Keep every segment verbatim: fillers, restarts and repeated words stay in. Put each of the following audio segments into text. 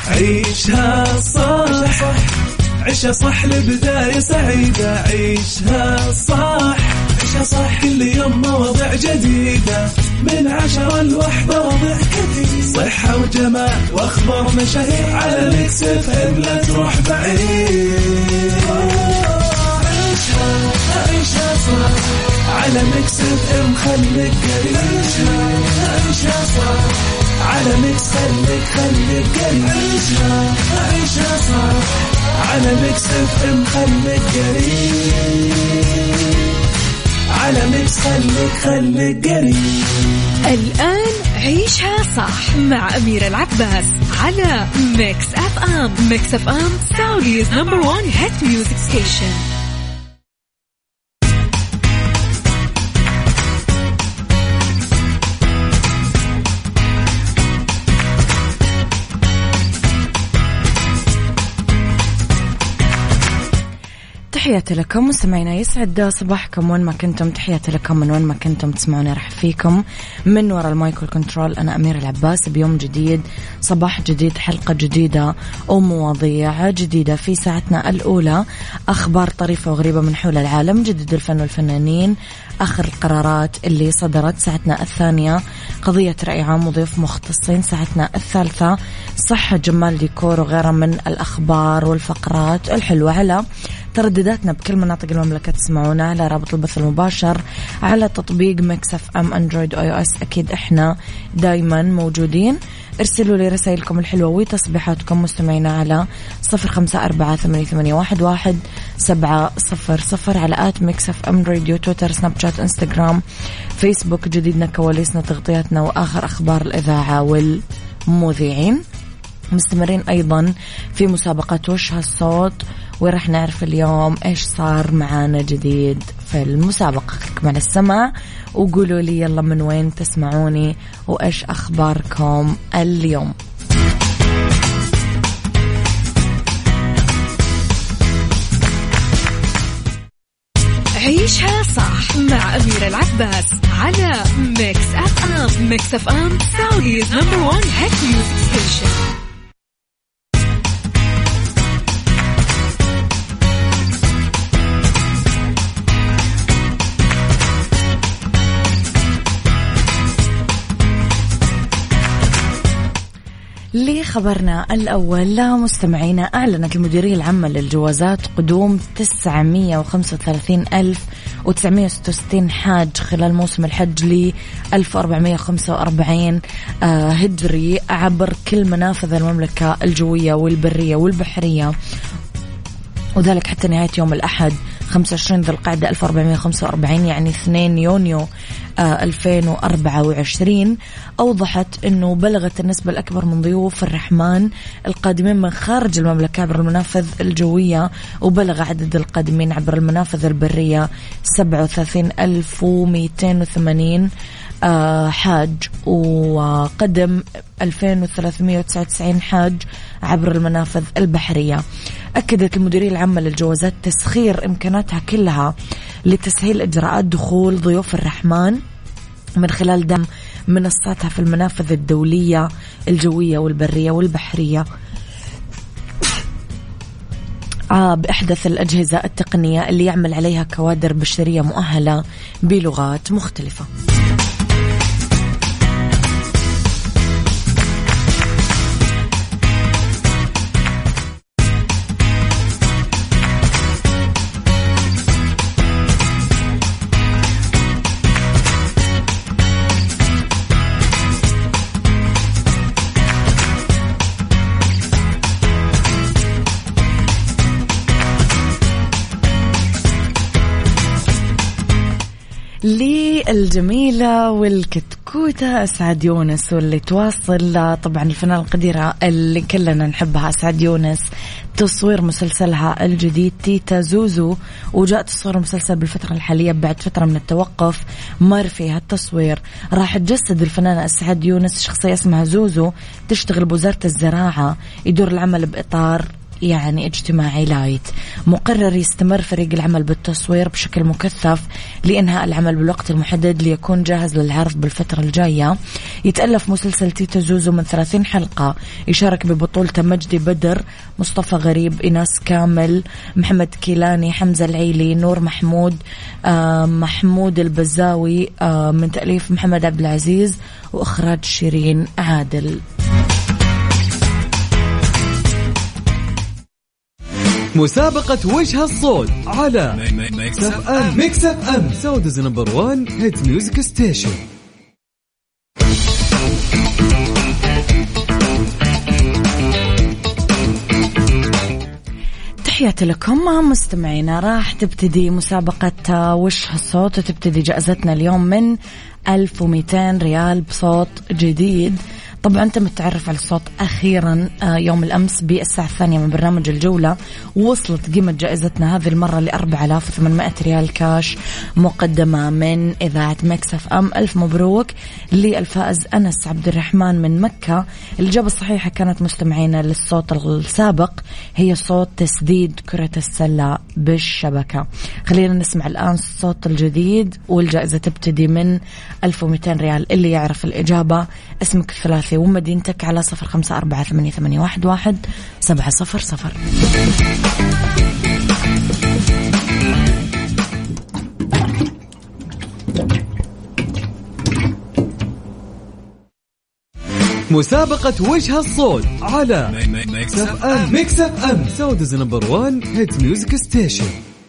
عيشها صح عيشها صح لبداية سعيدة. عيشها صح عيشها صح كل يوم مواضيع جديدة من عشرة لوحدة مواضيع كثير صحة وجمال وأخبار مشاهير على ميكس اف ام لا تروح بعيد. عيشها عيشها صح على ميكس اف ام خليك قريب. عيشها صح على ميكس خليك خليك قريب. عيشها عيشها صح على ميكس اف ام خليك قريب. على ميكس خليك خليك قريب. الآن عيشها صح مع أميرة العباس على ميكس اف ام. ميكس اف ام سعوديز نمبر وان هيت ميوزك ستيشن. تحياتي لكم مستمعينا، يسعد صباحكم وين ما كنتم. تحياتي لكم من وين ما كنتم تسمعوني. رح فيكم من وراء المايك والكنترول أنا أميرة العباس بيوم جديد، صباح جديد، حلقة جديدة ومواضيع جديدة. في ساعتنا الأولى أخبار طريفة وغريبة من حول العالم، جدد الفن والفنانين، آخر القرارات اللي صدرت. ساعتنا الثانية قضية رأي عام وضيوف مختصين. ساعتنا الثالثة صحة جمال ديكور وغيرها من الأخبار والفقرات الحلوة. على تردداتنا بكل مناطق المملكة تسمعونا على رابط البث المباشر على تطبيق ميكس اف ام اندرويد او اس. اكيد احنا دايما موجودين. ارسلوا لي رسائلكم الحلوة وتصبيحاتكم مستمعينا على صفر خمسة أربعة ثمانية ثمانية واحد واحد سبعة صفر صفر على آت ميكس اف ام راديو، تويتر، سناب شات، انستغرام، فيسبوك. جديدنا، كواليسنا، تغطياتنا وآخر أخبار الإذاعة والمذيعين. مستمرين أيضا في مسابقة وش هالصوت، ورح نعرف اليوم إيش صار معانا جديد في المسابقة. خليكم على السمع وقولوا لي يلا من وين تسمعوني وإيش أخباركم اليوم. عيشها صح مع أميرة العباس على ميكس اف ام. ميكس اف ام سعوديز نمبر وان هيت ميوزك ستيشن. لخبرنا الأول، لا مستمعينا، أعلنت المديرية العامة للجوازات قدوم تسعمية وخمسة وثلاثين ألف وتسعمية وستة وستين حاج خلال موسم الحج ل ألف وأربعمية وخمسة وأربعين هجري عبر كل منافذ المملكة الجوية والبرية والبحرية، وذلك حتى نهاية يوم الأحد خمسة وعشرين ذي القعدة ألف وأربعمية وخمسة وأربعين، يعني اثنين يونيو ألفين وأربعة وعشرين. أوضحت أنه بلغت النسبة الأكبر من ضيوف الرحمن القادمين من خارج المملكة عبر المنافذ الجوية، وبلغ عدد القادمين عبر المنافذ البرية سبعة وثلاثين ألف ومئتين وثمانين حاج، وقدم ألفين وثلاثمية وتسعة وتسعين حاج عبر المنافذ البحرية. أكدت المديرية العامة للجوازات تسخير إمكاناتها كلها لتسهيل إجراءات دخول ضيوف الرحمن من خلال دعم منصاتها في المنافذ الدولية الجوية والبرية والبحرية بأحدث الأجهزة التقنية اللي يعمل عليها كوادر بشرية مؤهلة بلغات مختلفة. للجميلة والكتكوتة أسعد يونس، واللي تواصل طبعا الفنانة القديرة اللي كلنا نحبها أسعد يونس تصوير مسلسلها الجديد تيتا زوزو، وجاء تصوير المسلسل بالفترة الحالية بعد فترة من التوقف مر فيها التصوير. راح تجسد الفنانة أسعد يونس شخصية اسمها زوزو تشتغل بوزارة الزراعة، يدور العمل بإطار يعني اجتماعي لايت. مقرر يستمر فريق العمل بالتصوير بشكل مكثف لإنهاء العمل بالوقت المحدد ليكون جاهز للعرض بالفترة الجاية. يتألف مسلسل تيتا زوزو من ثلاثين حلقة، يشارك ببطولته مجدي بدر، مصطفى غريب، إناس كامل، محمد كيلاني، حمزة العيلي، نور محمود، آه محمود البزاوي، آه من تأليف محمد عبد العزيز وإخراج شيرين عادل. مسابقة وجه الصوت على ميكس اف ام. ميكس اف ام سعوديز نمبر وان هيت ميوزك ستيشن. تحياتي لكم مستمعينا. راح تبتدي مسابقة وش هالصوت وتبتدي جائزتنا اليوم من ألف ومئتين ريال بصوت جديد. طبعا تم التعرف على الصوت أخيرا يوم الأمس بالساعة الثانية من برنامج الجولة. وصلت قيمة جائزتنا هذه المرة لأربعة آلاف وثمانمائة ريال كاش مقدمة من إذاعة ميكس اف ام. ألف مبروك للفائز أنس عبد الرحمن من مكة. الإجابة الصحيحة كانت مستمعينا للصوت السابق هي صوت تسديد كرة السلة بالشبكة. خلينا نسمع الآن الصوت الجديد والجائزة تبتدي من ألف ومئتين ريال. اللي يعرف الإجابة اسمك الثلاثي ومدينتك على صفر خمسة أربعة ثمانية ثمانية واحد واحد سبعة صفر صفر. مسابقة وجه الصوت على ميكس اف ام. ميكس اف ام سعوديز نمبر وان هيت ميوزك ستيشن.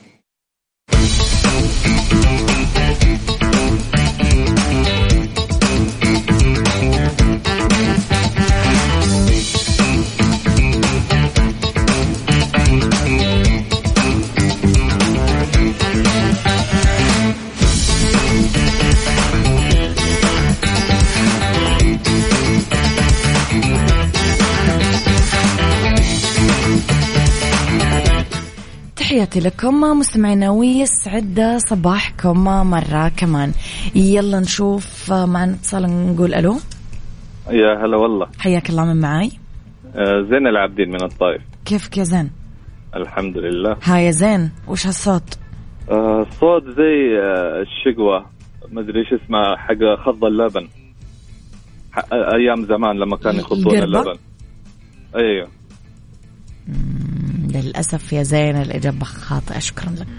تحياتي لكم مستمعينا ويسعد صباحكم مرة كمان. يلا نشوف معنا اتصال نقول ألو. يا هلا والله. حياك الله. من معاي؟ آه زين العابدين من الطائف. كيفك يا زين؟ الحمد لله. هاي يا زين وش هالصوت؟ آه صوت زي آه الشقوة ما أدري إيش اسمه حق خض اللبن أيام زمان لما كانوا يخضون اللبن. أيوه. للأسف يا زين الإجابة خاطئة. شكرا لك.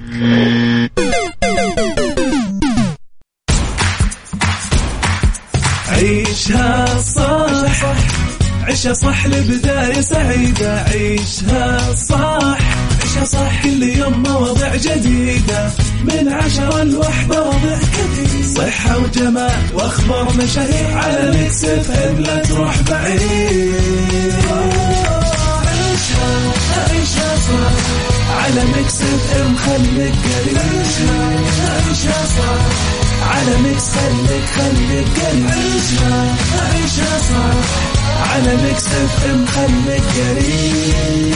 عيشها صح عيشها صح لبداية سعيدة. عيشها صح عيشها صح كل يوم مواضيع جديدة من عشرة لوحدة وضع كثير. صحة وجمال وأخبار مشاهير على ميكس اف ام لا تروح بعيد. عيشها عيشها صح على ميكس اف ام خليك قريب. عيشها صح على ميكس خليك خليك قريب. عيشها عيشها صح على ميكس اف ام خليك قريب.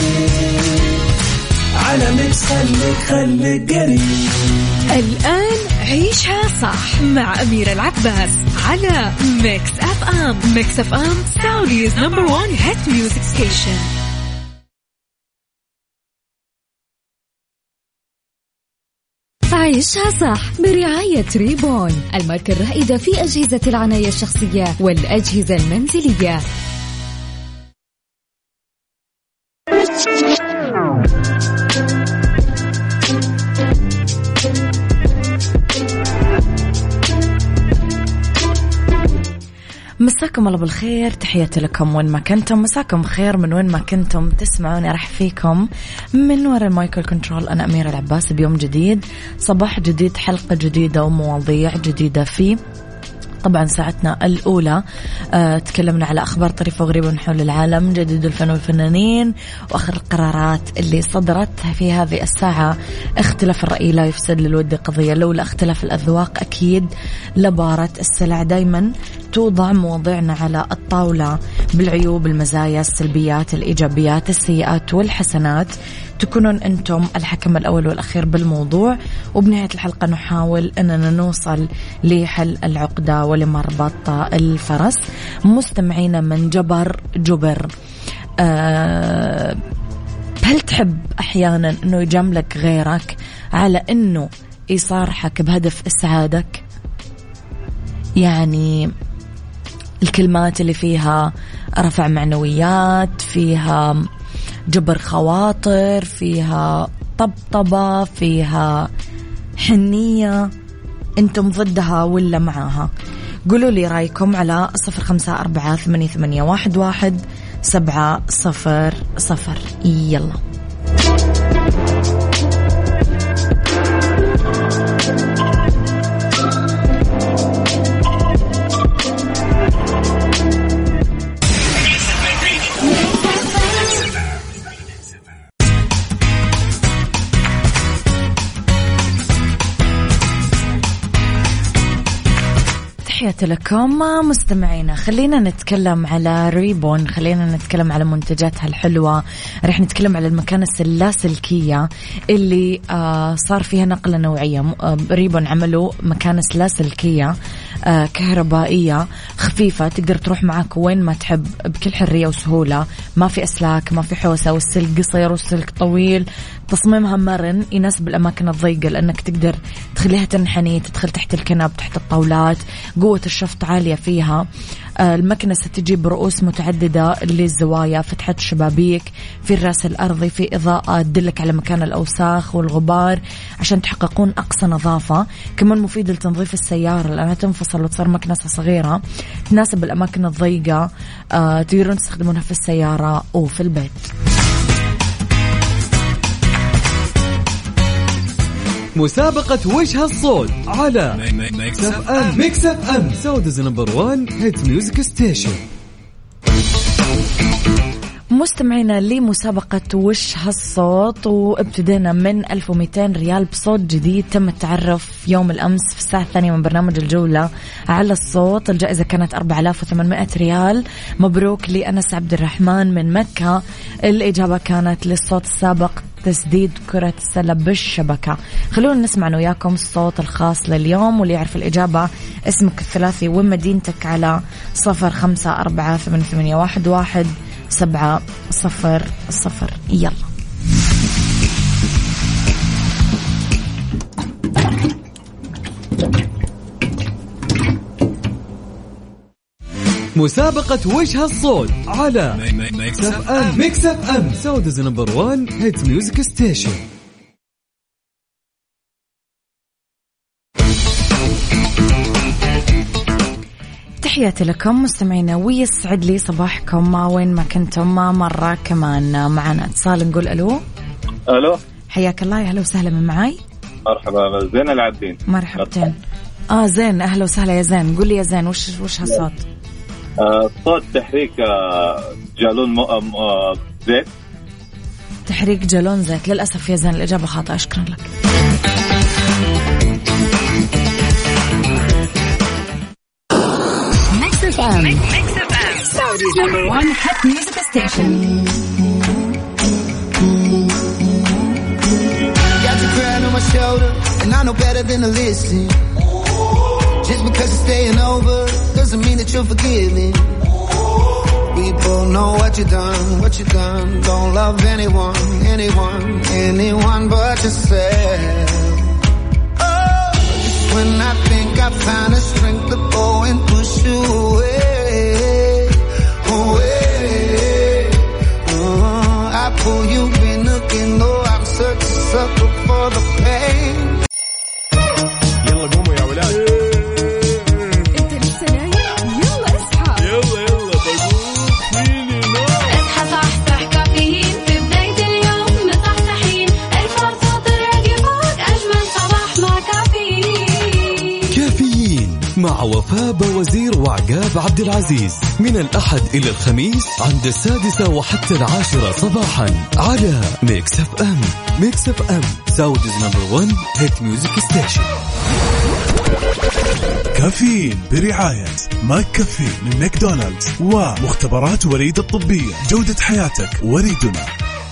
على ميكس خليك خليك قريب. الآن عيشها صح مع أميرة العباس على ميكس اف ام. ميكس اف ام سعوديز نمبر وان هيت ميوزك ستيشن. عيشها صح برعاية ريبون الماركة الرائدة في أجهزة العناية الشخصية والأجهزة المنزلية. مساكم الله بالخير. تحياتي لكم وين ما كنتم. مساكم خير من وين ما كنتم تسمعوني. راح فيكم من وراء المايكل كنترول أنا أميرة العباس بيوم جديد، صباح جديد، حلقة جديدة ومواضيع جديدة. في طبعا ساعتنا الأولى آه تكلمنا على أخبار طريفة وغريبة من حول العالم، جديد الفن والفنانين، وآخر القرارات اللي صدرت في هذه الساعة. اختلاف الرأي لا يفسد للود قضية، لولا اختلاف الأذواق أكيد لبارة السلع. دايما توضع مواضيعنا على الطاولة بالعيوب، المزايا، السلبيات، الإيجابيات، السيئات والحسنات. تكونون أنتم الحكم الأول والأخير بالموضوع، وبنهاية الحلقة نحاول أننا نوصل لحل العقدة ولمربط الفرس. مستمعين من جبر جبر، آه هل تحب أحيانا أنه يجاملك غيرك على أنه يصارحك بهدف إسعادك؟ يعني الكلمات اللي فيها رفع معنويات، فيها جبر خواطر، فيها طبطبة، فيها حنية، أنتم ضدها ولا معاها؟ قولوا لي رأيكم على صفر خمسة أربعة ثمانية ثمانية واحد واحد سبعة صفر صفر. يلا تحياتي لكم مستمعينا. خلينا نتكلم على ريبون، خلينا نتكلم على منتجاتها الحلوة. رح نتكلم على المكانس اللاسلكية اللي آه صار فيها نقلة نوعية. آه ريبون عملوا مكانس لاسلكية آه كهربائية خفيفة، تقدر تروح معك وين ما تحب بكل حرية وسهولة، ما في أسلاك، ما في حوسة، والسلك قصير والسلك طويل. تصميمها مرن يناسب الأماكن الضيقة، لأنك تقدر تخليها تنحني، تدخل تحت الكنب، تحت الطاولات. قوة الشفط عالية فيها. المكنسة تجي برؤوس متعددة للزوايا، فتحة الشبابيك، في الرأس الأرضي، في إضاءة تدلك على مكان الأوساخ والغبار عشان تحققون أقصى نظافة. كمان مفيد لتنظيف السيارة لأنها تنفصل وتصير مكنسة صغيرة تناسب الأماكن الضيقة. تقدرون تستخدمونها في السيارة وفي البيت. مسابقة وجه الصوت على ميكس اف ام. ميكس اف ام سعوديز نمبر وان هيت ميوزك ستيشن. مستمعينا لمسابقة وش هالصوت، وابتدينا من ألف ومئتين ريال بصوت جديد تم التعرف يوم الأمس في الساعة الثانية من برنامج الجولة على الصوت. الجائزة كانت أربعة آلاف وثمانمائة ريال. مبروك لأنس عبد الرحمن من مكة. الإجابة كانت للصوت السابق تسديد كرة السلة بالشبكة. خلونا نسمع وياكم الصوت الخاص لليوم، واللي يعرف الإجابة اسمك الثلاثي ومدينتك على صفر خمسة أربعة ثمانية ثمانية واحد واحد سبعة صفر صفر. يلا مسابقة وجه الصوت على ميكس اف ام. ميكس اف ام سعوديز نمبر وان هيت ميوزك ستيشن. تحياتي لكم مستمعينا، ويسعد لي صباحكم ما وين ما كنتم. ما مرة كمان معنا اتصال، نقول ألو. ألو، حياك الله، يا أهلا وسهلا من معاي. مرحبا، زين العابدين. مرحبتين. آه زين، أهلا وسهلا يا زين. قول لي يا زين، وش وش هالصوت؟ آه صوت تحريك آه جالون م... آه زيت. تحريك جالون زيت. للأسف يا زين الإجابة خاطئة. شكرا لك. Mix إف إم. Mix إف إم. Saudi's number one hit music station. Got your crown on my shoulder, and I know better than to listen. Just because you're staying over doesn't mean that you're forgiving. We both know what you done, what you done. Don't love anyone, anyone, anyone but yourself. Oh, just when I think I found the strength to go and push you away, away. Uh, I pull you in again, though I'm such a sucker for the pain. يلا قوموا يا ولاد. مع وفاء بوزير وعقاب عبد العزيز من الأحد إلى الخميس عند السادسة وحتى العاشرة صباحا على ميكس اف ام. ميكس اف ام سعوديز نمبر وان هيت ميوزك ستيشن. كافيين برعاية ماك كافيين من ماكدونالدز ومختبرات وريد الطبية. جودة حياتك وريدنا.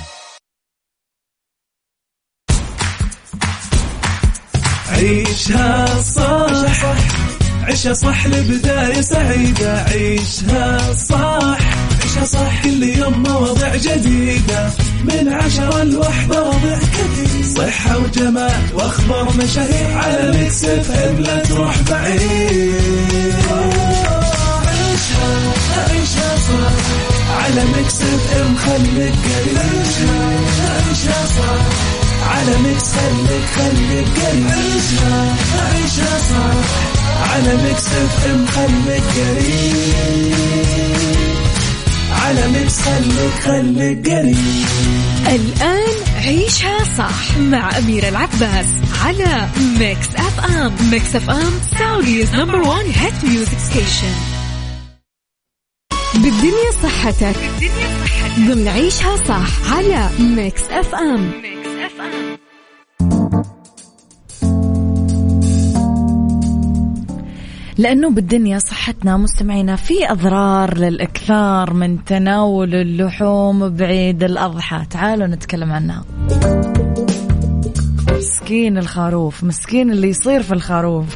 عيشها صح، عيشها صح لبداية سعيدة. عيشها صح، عيشها صح كل يوم مواضيع جديدة من عشرة لوحدة ربع كثير. صحة وجمال واخبار مشاهير على ميكس اف ام لا تروح بعيد. عيشها عيشها صح على ميكس اف ام خليك قريب. عيشها صح على ميكس خليك خليك قريب. عيشها عيشها صح على ميكس اف ام خليك قريب. على ميكس خليك خليك قريب. الآن عيشها صح مع أميرة العباس على ميكس اف ام. ميكس اف ام سعوديز نمبر وان هيت ميوزك ستيشن. بالدنيا صحتك ضمن عيشها صح على ميكس اف ام. لأنه بالدنيا صحتنا مستمعينا في أضرار للإكثار من تناول اللحوم بعيد الأضحى. تعالوا نتكلم عنها. مسكين الخروف، مسكين اللي يصير في الخروف.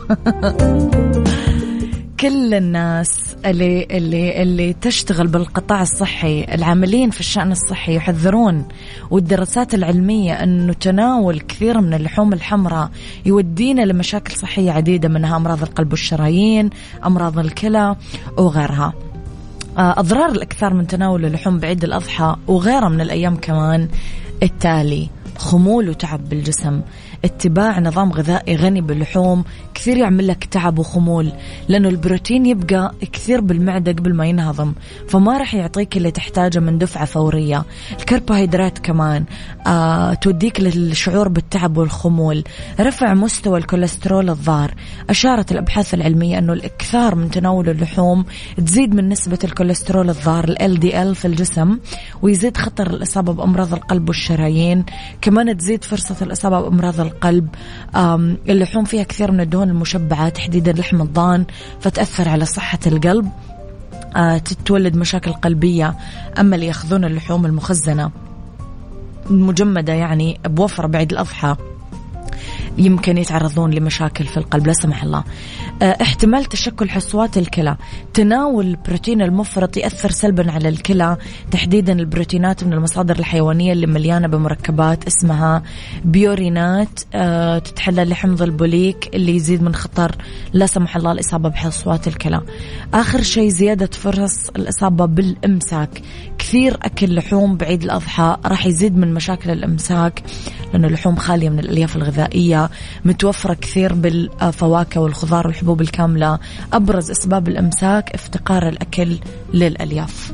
كل الناس اللي اللي اللي تشتغل بالقطاع الصحي، العاملين في الشأن الصحي، يحذرون، والدراسات العلمية أنه تناول كثير من اللحوم الحمراء يودينا لمشاكل صحية عديدة، منها أمراض القلب والشرايين، أمراض الكلى وغيرها. أضرار الإكثار من تناول اللحوم بعيد الأضحى وغيرها من الأيام كمان التالي: خمول وتعب بالجسم. اتباع نظام غذائي غني باللحوم كثير يعمل لك تعب وخمول، لأنه البروتين يبقى كثير بالمعدة قبل ما ينهضم، فما رح يعطيك اللي تحتاجه من دفعة فورية. الكربوهيدرات كمان آه توديك للشعور بالتعب والخمول. رفع مستوى الكوليسترول الضار. أشارت الأبحاث العلمية أنه الإكثار من تناول اللحوم تزيد من نسبة الكوليسترول الضار ال إل دي إل في الجسم، ويزيد خطر الإصابة بأمراض القلب والشرايين. كمان تزيد فرصة الإصابة بأمراض القلب. اللحوم فيها كثير من الدهون المشبعة، تحديدا لحم الضان، فتأثر على صحة القلب، تتولد مشاكل قلبية. أما اللي يأخذون اللحوم المخزنة المجمدة يعني بوفر بعيد الأضحى يمكن يتعرضون لمشاكل في القلب لا سمح الله. احتمال تشكل حصوات الكلى. تناول البروتين المفرط يأثر سلبا على الكلى، تحديدا البروتينات من المصادر الحيوانية اللي مليانة بمركبات اسمها بيورينات اه تتحلل لحمض البوليك اللي يزيد من خطر لا سمح الله الإصابة بحصوات الكلى. آخر شيء زيادة فرص الإصابة بالإمساك. كثير أكل لحوم بعيد الأضحى راح يزيد من مشاكل الإمساك، لأنه اللحوم خالية من الألياف الغذائية، متوفرة كثير بالفواكه والخضار والحبوب الكاملة. أبرز أسباب الإمساك افتقار الأكل للألياف.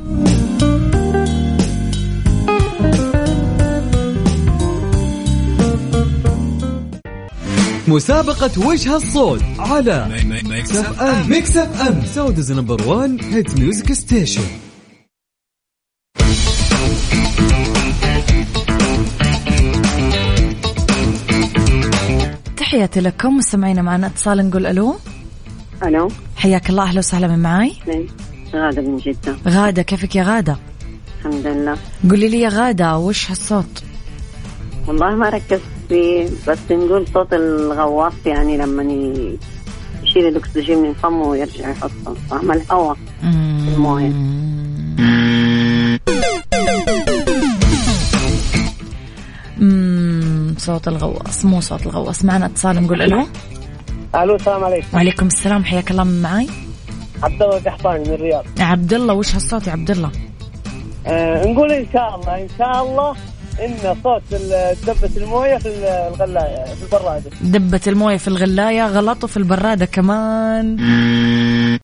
مسابقة وجه الصوت على ميكس اف ام. ميكس اف ام سعوديز نمبر وان هيت ميوزك ستيشن. تحياتي لكم مستمعينا. معنا اتصال، نقول ألو. ألو، حياك الله، أهلا وسهلا. من معاي؟ غادة من جدة. غادة، كيفك يا غادة؟ الحمد لله. قولي لي يا غادة، وش هالصوت؟ والله ما ركزت فيه، بس نقول صوت الغواص يعني لما يشيل الأكسجين من فمه ويرجع يحطه، فاهمة، الهواء الموية. امم صوت الغواص، مو صوت الغواص. معنا اتصال، نقول الو. الو، السلام عليكم. وعليكم السلام، حياك الله. من معاي؟ عبد الله القحطاني من الرياض. يا عبد الله، وش هالصوت يا عبد الله؟ آه نقول ان شاء الله ان شاء الله ان صوت دبة المويه في الغلايه في البراده. دبة المويه في الغلايه، غلطوا في البراده كمان.